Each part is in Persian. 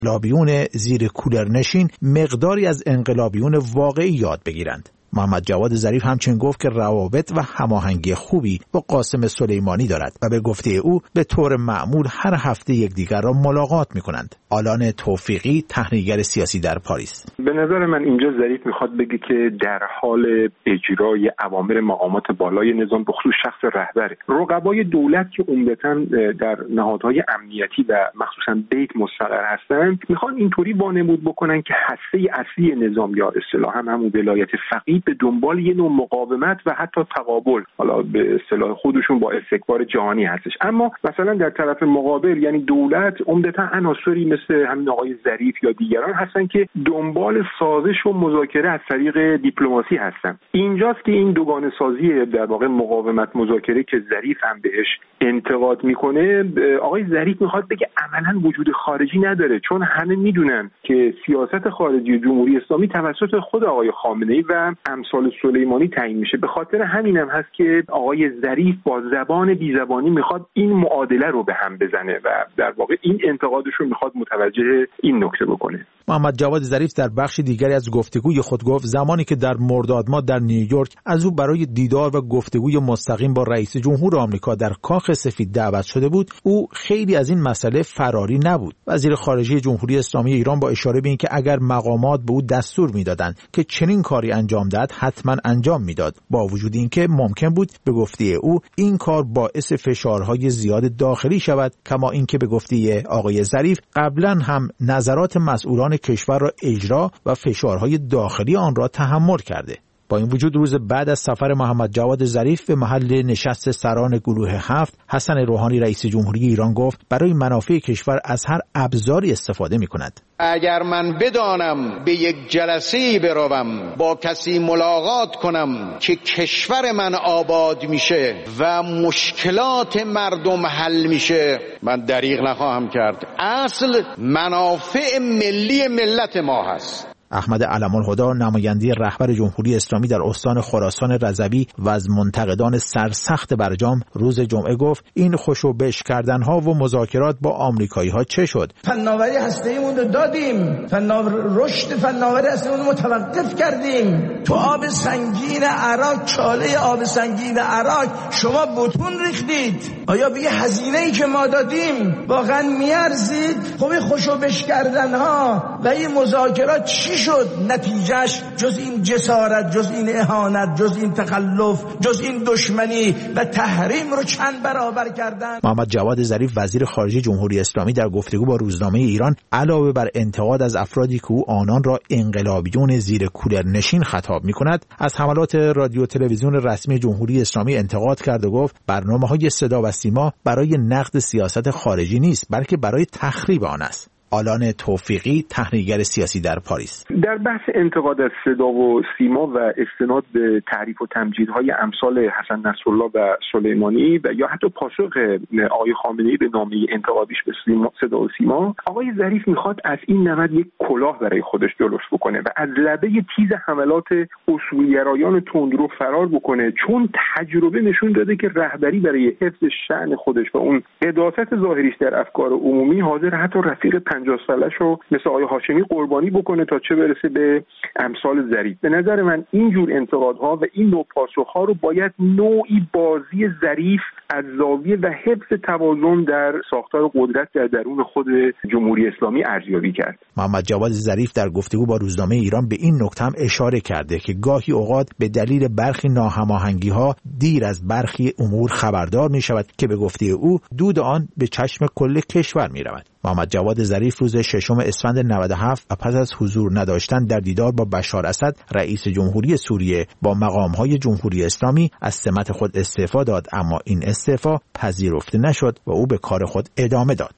انقلابیون زیر کولر نشین مقداری از انقلابیون واقعی یاد بگیرند. محمد جواد ظریف همچنین گفت که روابط و هماهنگی خوبی با قاسم سلیمانی دارد و به گفته او به طور معمول هر هفته یکدیگر را ملاقات می‌کنند. آلان توفیقی، تحلیلگر سیاسی در پاریس: به نظر من اینجا ظریف میخواد بگه که در حال اجرای اوامر مقامات بالای نظام به خصوص شخص رهبر، رقبای دولت که عمدتاً در نهادهای امنیتی و مخصوصاً بیت مستقر هستند، میخوان اینطوری وانمود بکنن که هسته اصلی نظام یا اصطلاحاً همون ولایت فقیه به دنبال یه نوع مقاومت و حتی تقابل، حالا به اصطلاح خودشون با استکبار جهانی هستش. اما مثلا در طرف مقابل یعنی دولت عمدتاً عناصری مثل همین آقای ظریف یا دیگران هستن که دنبال سازش و مذاکره از طریق دیپلماسی هستن. اینجاست که این دوگانه سازی در واقع مقاومت مذاکره که ظریف هم بهش انتقاد میکنه، آقای ظریف میخواد بگه عملاً وجود خارجی نداره، چون همه میدونن که سیاست خارجی جمهوری اسلامی توسط خود آقای خامنه‌ای و امثال سلیمانی تعیین میشه. به خاطر همینم هست که آقای ظریف با زبان بی زبانی میخواد این معادله رو به هم بزنه و در واقع این انتقادش رو میخواد متوجه این نکته بکنه. محمد جواد ظریف در بخش دیگری از گفتگوی خود گفت زمانی که در مرداد ماه در نیویورک از او برای دیدار و گفتگوی مستقیم با رئیس جمهور آمریکا در کاخ سفید دعوت شده بود، او خیلی از این مسئله فراری نبود. وزیر خارجه جمهوری اسلامی ایران با اشاره به اینکه اگر مقامات به او دستور میدادند که چنین کاری انجام دهد حتما انجام میداد، با وجود اینکه ممکن بود به گفته او این کار باعث فشارهای زیاد داخلی شود، کما اینکه به گفته آقای ظریف قبلا هم نظرات مسئولان کشور را اجرا و فشارهای داخلی آن را تحمل کرده. با این وجود روز بعد از سفر محمد جواد ظریف به محل نشست سران گروه 7، حسن روحانی رئیس جمهوری ایران گفت برای منافع کشور از هر ابزاری استفاده می‌کند. اگر من بدانم به یک جلسه‌ای بروم، با کسی ملاقات کنم که کشور من آباد میشه و مشکلات مردم حل میشه، من دریغ نخواهم کرد. اصل منافع ملی ملت ما هست. احمد علم‌الهدی نماینده رهبر جمهوری اسلامی در استان خراسان رضوی و از منتقدان سرسخت برجام روز جمعه گفت این خوشو بش کردنها و مذاکرات با آمریکایی‌ها چه شد؟ فناوری هسته‌ایمون رو دادیم، رشد فناوری هسته‌ایمون رو متوقف کردیم. تو آب سنگین عراق، چاله آب سنگین عراق شما بتون ریختید. آیا به هزینه‌ای که ما دادیم واقعا میارزید؟ خب این خوشو بش کردنها و این مذاکرات چی شد؟ نتیجهش جز این جسارت، جز این اهانت، جز این تخلف، جز این دشمنی و تحریم رو چند برابر کردن. محمد جواد ظریف وزیر خارجه جمهوری اسلامی در گفتگو با روزنامه ایران علاوه بر انتقاد از افرادی که او آنان را انقلابیون زیر کولر نشین خطاب می‌کند، از حملات رادیو تلویزیون رسمی جمهوری اسلامی انتقاد کرد و گفت برنامه‌های صدا و سیما برای نقد سیاست خارجی نیست، بلکه برای تخریب آن است. آلان توفیقی، تحلیلگر سیاسی در پاریس: در بحث انتقاد از صدا و سیما و استناد به تعریف و تمجیدهای امثال حسن نصرالله و سلیمانی و یا حتی پاسخ آقای خامنه‌ای به نامه انتقادیش به صدا و سیما، آقای ظریف میخواد از این نمد یک کلاه برای خودش درست بکنه و از لبه تیز حملات اصولگرایان تندرو فرار بکنه، چون تجربه نشون داده که رهبری برای حفظ شأن خودش و اون قداست ظاهریش در افکار عمومی حاضر حتی رفیق 50 ساله‌شو مثل آقای هاشمی قربانی بکنه تا چه برسه به امثال ظریف. به نظر من این جور انتقادها و این نوع پاسخها رو باید نوعی بازی ظریف از زاویه و حفظ توازن در ساختار قدرت در درون خود جمهوری اسلامی ارزیابی کرد. محمد جواد ظریف در گفتگو با روزنامه ایران به این نکته هم اشاره کرده که گاهی اوقات به دلیل برخی ناهماهنگی‌ها دیر از برخی امور خبردار می‌شود که به گفته او دود آن به چشم کل کشور می‌رود. محمد جواد ظریف روز 6 اسفند 97 و پس از حضور نداشتن در دیدار با بشار اسد رئیس جمهوری سوریه با مقام‌های جمهوری اسلامی از سمت خود استعفا داد، اما این استعفا پذیرفته نشد و او به کار خود ادامه داد.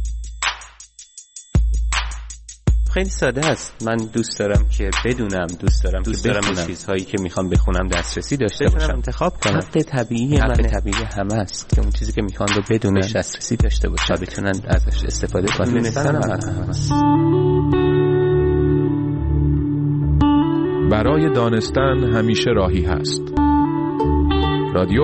خیلی ساده است. من دوست دارم که بدونم، دوست دارم که چیزهایی که میخوام بخونم دسترسی داشته باشم، انتخاب کنم. حق طبیعی همه است که اون چیزی که میخوان رو بدونن، دسترسی داشته باشن، بتونن ازش استفاده کنن. برای دانستن همیشه راهی هست.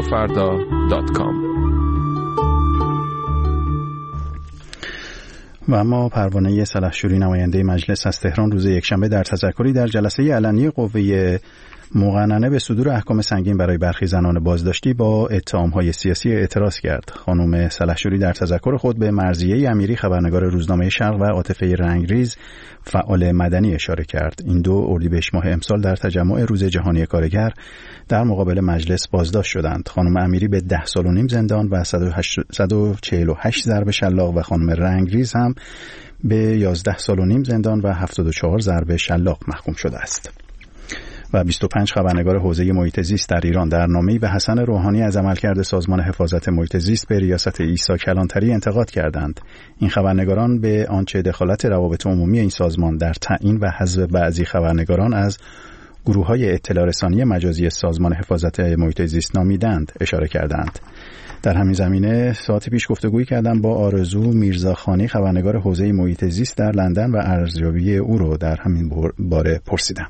رادیوفردا.com. و اما پروانه سلحشوری نماینده مجلس از تهران روز یکشنبه در تذکری در جلسه علنی قوه مقننه به صدور احکام سنگین برای برخی زنان بازداشتی با اتهام‌های سیاسی اعتراض کرد. خانم سلحشوری در تذکر خود به مرضیه امیری خبرنگار روزنامه شرق و عاطفه رنگریز فعال مدنی اشاره کرد. این دو اردیبهشت ماه امسال در تجمع روز جهانی کارگر در مقابل مجلس بازداشت شدند. خانم امیری به 10 سال و نیم زندان و 148 ضرب شلاق و خانم رنگریز هم به 11 سال و نیم زندان و 74 ضرب شلاق محکوم شده است. و 25 خبرنگار حوزه محیط زیست در ایران در نامه‌ای به حسن روحانی از عملکرد سازمان حفاظت محیط زیست به ریاست عیسی کلانتری انتقاد کردند. این خبرنگاران به آنچه دخالت روابط عمومی این سازمان در تعیین و حذف بعضی خبرنگاران از گروه‌های اطلاع رسانی مجازی سازمان حفاظت محیط زیست نامیدند اشاره کردند. در همین زمینه ساعت پیش گفتگویی کردم با آرزو میرزاخانی خبرنگار حوزه محیط زیست در لندن و ارزیابی او رو در همین باره پرسیدم.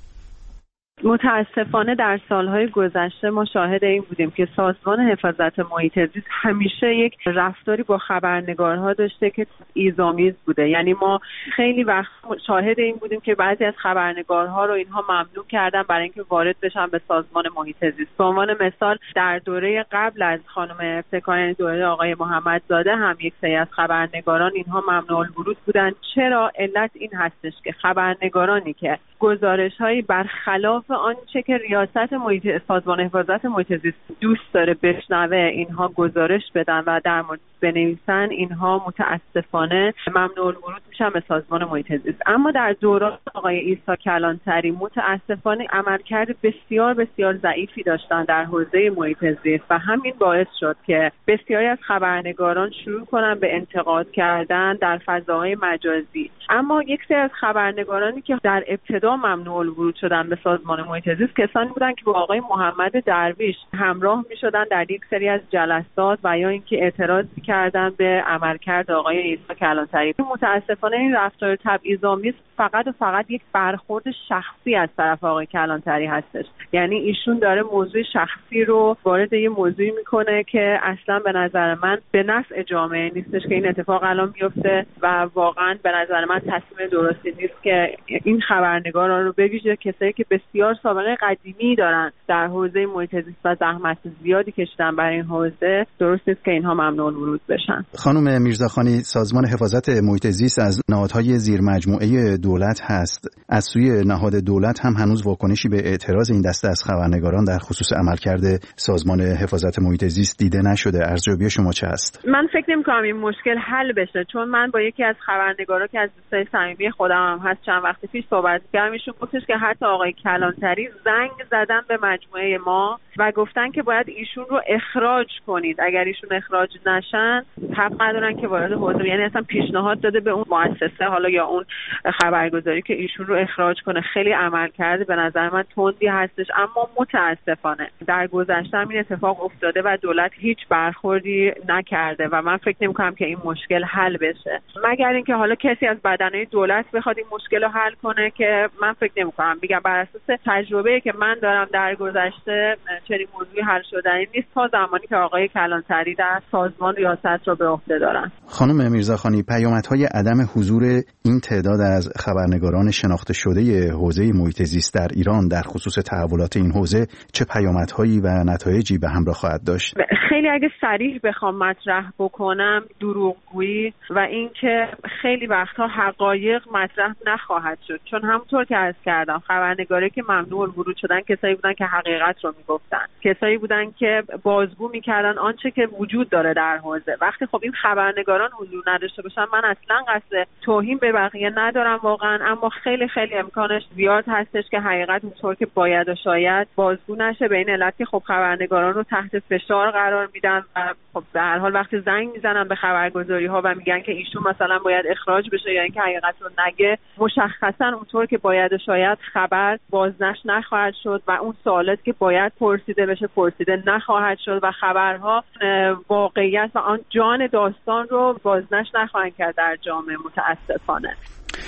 متاسفانه در سالهای گذشته ما شاهد این بودیم که سازمان حفاظت محیط زیست همیشه یک رفتاری با خبرنگارها داشته که ایذامیز بوده. یعنی ما خیلی وقت شاهد این بودیم که بعضی از خبرنگارها رو اینها ممنوع کردن برای اینکه وارد بشن به سازمان محیط زیست. به عنوان مثال در دوره قبل از خانم ابتکار، یعنی دوره آقای محمدزاده، هم یک سری از خبرنگاران اینها ممنوع الورود بودن. چرا؟ علت این هستش که خبرنگارانی که گزارش‌هایی برخلاف آنچه که ریاست سازمان حفاظت محیط زیست دوست داره بشنوه اینها گزارش بدن و در مورد بنویسن، اینها متاسفانه ممنوع الورود میشن به سازمان محیط زیست. اما در دوران آقای عیسی کلانتری متاسفانه عملکرد بسیار بسیار ضعیفی داشتن در حوزه محیط زیست و همین باعث شد که بسیاری از خبرنگاران شروع کنن به انتقاد کردن در فضاهای مجازی. اما یک سری از خبرنگارانی که در ابتدا ممنوع الورود شدن به سازمان محیط زیست کسانی بودن که با آقای محمد درویش همراه می‌شدن در یک سری از جلسات و یا اینکه اعتراض کردن به عملکرد آقای عیسی کلانتری. متاسفانه این رفتار تبعیض‌آمیز فقط و فقط یک برخورد شخصی از طرف آقای کلانتری هستش. یعنی ایشون داره موضوع شخصی رو وارد یه موضوعی میکنه که اصلا به نظر من به نفع جامعه نیستش که این اتفاق الان بیفته و واقعا به نظر من تصمیم درستی نیست که این خبرنگاران رو بویژه کسایی که بسیار سابقه قدیمی دارن در حوزه محیط زیست و زحمت زیادی کشیدن برای این حوزه، درست نیست که اینها ممنوع ورود بشن. خانم میرزاخانی، سازمان حفاظت محیط زیست از نهادهای زیر مجموعه دولت هست. از سوی نهاد دولت هم هنوز واکنشی به اعتراض این دسته از خبرنگاران در خصوص عملکرد سازمان حفاظت محیط زیست دیده نشده. ارزیابی شما چه است؟ من فکر نمی‌کنم این مشکل حل بشه، چون من با یکی از خبرنگارا که از دوستای صمیمی خودم هم هست چند وقت پیش صحبت کردم. ایشون گفتش که حتی آقای کلانتری زنگ زدن به مجموعه ما و گفتن که باید ایشون رو اخراج کنید. اگر ایشون اخراج نشن حق ندارن که وارد حوزه، یعنی اصلا پیشنهاد داده به اون مؤسسه حالا یا اون خبرگزاری که ایشون رو اخراج کنه. خیلی عمل کرده به نظر من تندی هستش، اما متاسفانه در گذشته هم این اتفاق افتاده و دولت هیچ برخوردی نکرده و من فکر نمی‌کنم که این مشکل حل بشه، مگر اینکه حالا کسی از بدنه دولت بخواد این مشکل رو حل کنه که من فکر نمی‌کنم. میگم بر اساس تجربه‌ای که من دارم در گذشته چنین موضوعی حل شدنی نیست تا زمانی که آقای کلانتری در سازمان ریاست رو به عهده دارن. خانم میرزاخانی، پیامدهای عدم حضور این تعداد از خبرنگاران شناخته شده حوزه محیط زیست در ایران در خصوص تحولات این حوزه چه پیامدهایی و نتایجی به همراه خواهد داشت؟ خیلی اگه صریح بخوام مطرح بکنم، دروغگویی و اینکه خیلی وقتها حقایق مطرح نخواهد شد، چون همونطور که عرض کردم خبرنگاری که ممنوع الورود شدن کسایی بودن که حقیقت رو میگفتن، کسایی بودن که بازگو میکردن آنچه که وجود داره در حوزه. وقتی خب این خبرنگاران حضور نداشته باشن، من اصلا قصد توهین به بقیه ندارم واقعا، اما خیلی خیلی امکانش زیاد هستش که حقیقت اونطور که باید و شاید بازگو نشه، به این علت که خب خبرنگاران رو تحت فشار قرار میدن و خب به هر حال وقتی زنگ میزنن به خبرگزاری ها و میگن که ایشون مثلا باید اخراج بشه یا اینکه حقیقت رو نگه، مشخصا اونطور که باید و شاید خبر بازنشر نخواهد شد و اون سوالاتی که باید پرسیده بشه پرسیده نخواهد شد و خبرها واقعیت و آن جان داستان رو بازنشر نخواهند کرد در جامعه، متاسفانه.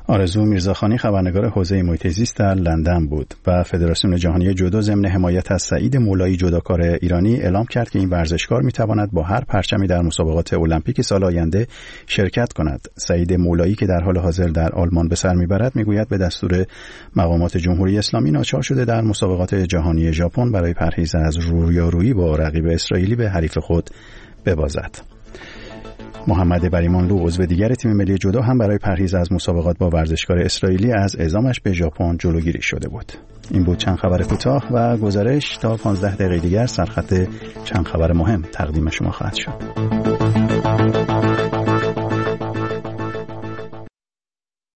آرزو میرزاخانی خبرنگار حوزه محیط زیست در لندن بود و فدراسیون جهانی جودو ضمن حمایت از سعید مولایی جودوکار ایرانی اعلام کرد که این ورزشکار میتواند با هر پرچمی در مسابقات المپیک سال آینده شرکت کند. سعید مولایی که در حال حاضر در آلمان به سر میبرد میگوید به دستور مقامات جمهوری اسلامی ناچار شده در مسابقات جهانی ژاپن برای پرهیز از رویارویی با رقیب اسرائیلی به حریف خود ببازد. محمد بریمانلو عضو دیگر تیم ملی جودو هم برای پرهیز از مسابقات با ورزشکار اسرائیلی از اعزامش به ژاپن جلوگیری شده بود. این بود چند خبر کوتاه و گزارش. تا 15 دقیقه دیگر سرخط چند خبر مهم تقدیم شما خواهد شد.